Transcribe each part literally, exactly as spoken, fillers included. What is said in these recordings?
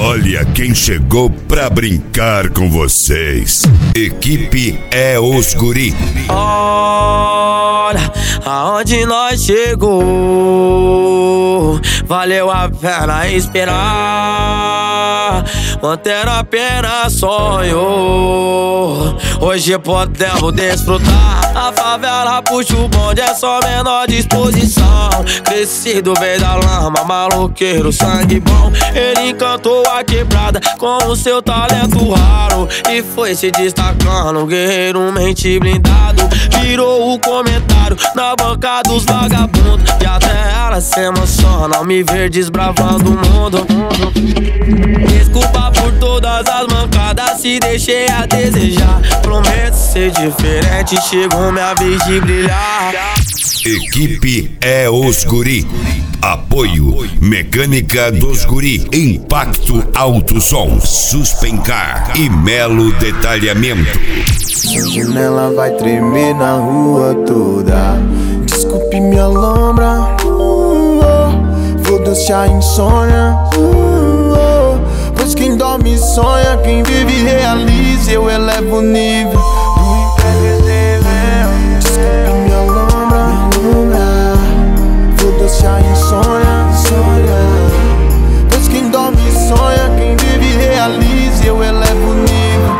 Olha quem chegou pra brincar com vocês. Equipe é os guri. Olha aonde nós chegou. Valeu a pena esperar. Manter apenas sonho. Hoje podemos desfrutar. A favela puxa o bonde, é só menor disposição. Crescido veio da lama, maloqueiro, sangue bom. Ele encantou a quebrada com o seu talento raro e foi se destacando, guerreiro, mente blindado. Virou o comentário na banca dos vagabundos, e até ela se emociona ao me ver desbravando o mundo. Desculpa por todas as mancadas, se deixei a desejar. Prometo ser diferente, chegou minha vez de brilhar. Equipe é os guri. Apoio Mecânica dos Guri, Impacto Alto Som, Suspencar e Melo Detalhamento. A janela vai tremer na rua toda. Desculpe minha lombra, uh, oh. Vou deixar insônia, uh, oh. Pois quem dorme sonha, quem vive realiza. Eu elevo o nível do imprevisível. Desculpe minha lombra, lombra. Vou deixar insônia, insônia. Pois quem dorme sonha, quem vive realiza. Eu elevo o nível.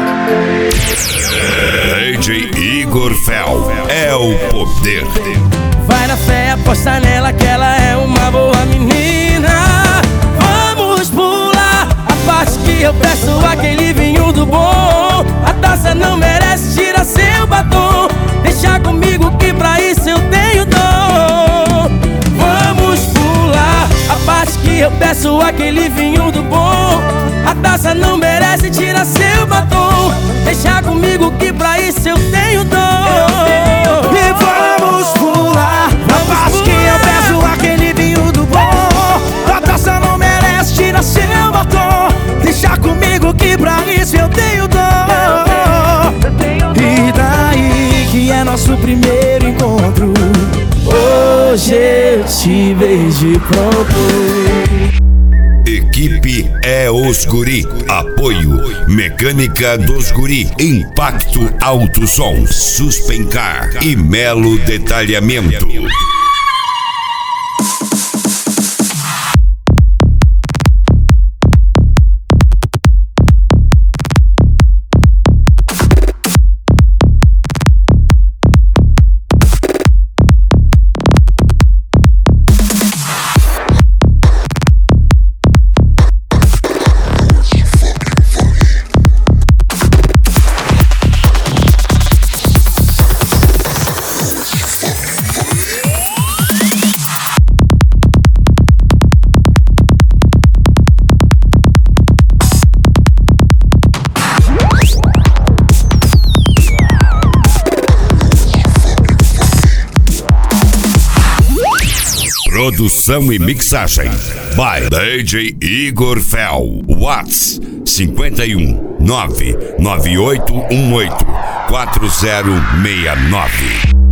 D J Igor Fel é o poder. Vai na fé, aposta nela que ela é uma boa menina. Vamos pular a parte que eu peço aquele vinho do bom. A taça não merece, tira seu batom. Deixa comigo que pra isso eu tenho dom. Vamos pular a parte que eu peço aquele vinho do bom. A taça não merece, tira seu batom. Deixa comigo que pra isso eu tenho dom. E vamos pular a parte que eu peço aquele vinho do bom. A taça não merece, tira seu batom. Deixa comigo que pra isso eu tenho dom. E daí que é nosso primeiro encontro. Hoje eu te vejo pronto. Equipe é os guri. Apoio Mecânica dos Guri, Impacto Alto Som, Suspencar e Melo Detalhamento. Produção e mixagem by D J Igor Fel. Whats cinco um nove nove oito um oito quatro zero seis nove.